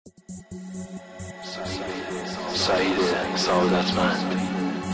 سعید سعادتمند.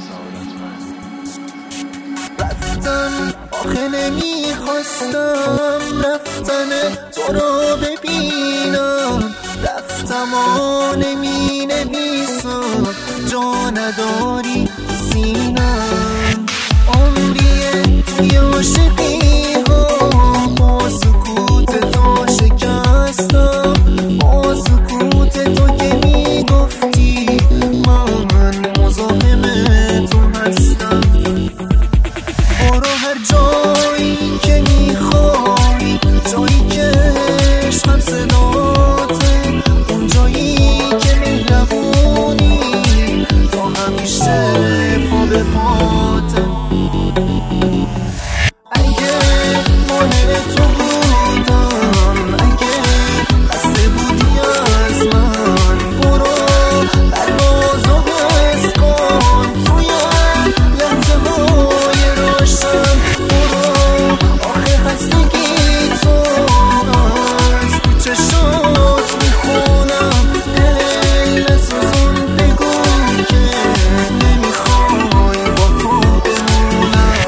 رفتم آخه نمیخواستم رفتن تو رو ببینم، رفتم و نمینویسم جا نداری سینم. عمریه توی عاشقی ها با سکوت تو شکستم، با سکوت تو که میگفتی من مزاحم تو هستم. برو هر جایی که میخوای، جایی که عشقم صداته، اون جایی که مهربونی تا همیشه پا به پاته. اگه مانع تو بودم، اگه خسته بودی از من، برو پروازو حس کن توی لحظه های روشن. برو آخه خستگی تو از تو چشات میخونم، دل سوزون بگو که نمیخوای با تو بمونم.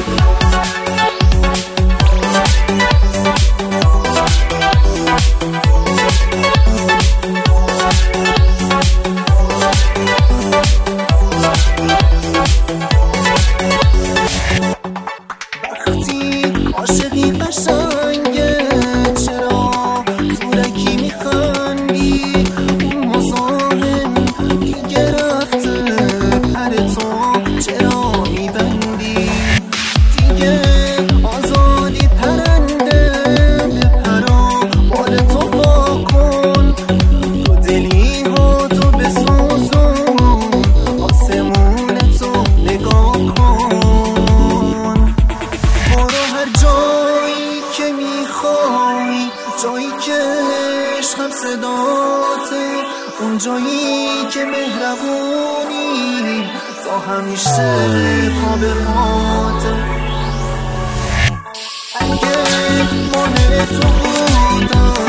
وقتی عاشقی قشنگه چرا زورکی میخندی؟ اون مزاحم دیگه رفته پر تو چرا میبندی؟ دیگه آزادی پرنده بپرا بال تو با کن، تو دلی ها تو بسوزون، آسمون تو نگاه کن. برو هر جایی که میخوای، جایی که عشقم صداته، اون جایی که مهربونی تا همیشه پا به پاته. اگه مانع تو بودم،